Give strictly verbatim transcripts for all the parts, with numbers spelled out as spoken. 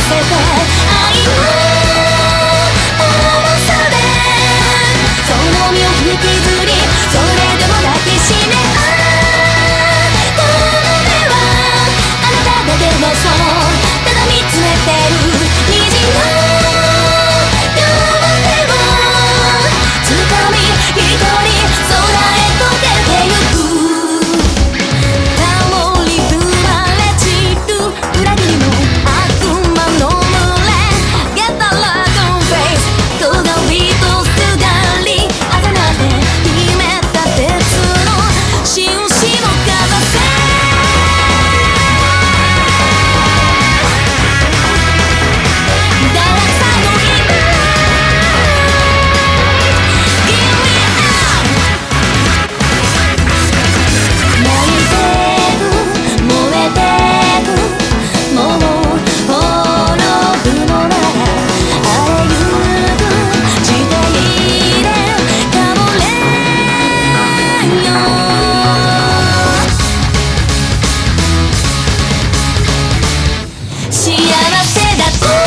せて愛の重さでその身を引きずりそれでも抱きしめあこの目はあなただけのそうただ見つめてる虹の両手を掴み一人空へと出てゆくタモリ生まれ散る裏切りの悪魔の群れ Get the dragon face 尖りとすがりあざなって秘めた鉄の印をかざせ幸せだと語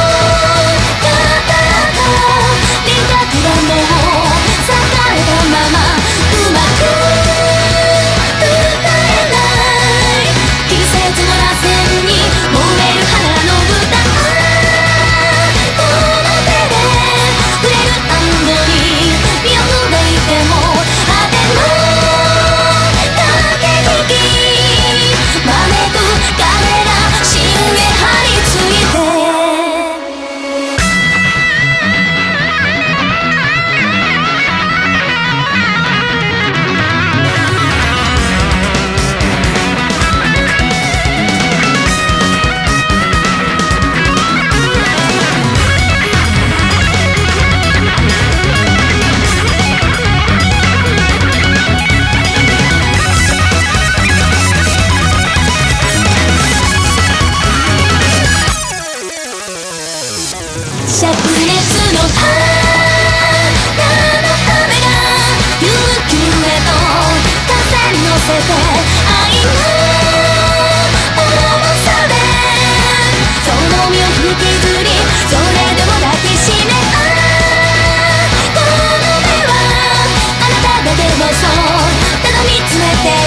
った輪郭がもう栄えたままうまく歌えない季節の螺旋に燃える花の歌この手で触れる安堵に身を砕いても果ての駆け引き招く彼ら芯へ張り付いて灼熱の花の雨が悠久へと風に乗せて愛の重さでその身を引きずりそれでも抱きしめあこの目はあなただけのそうただ見つめて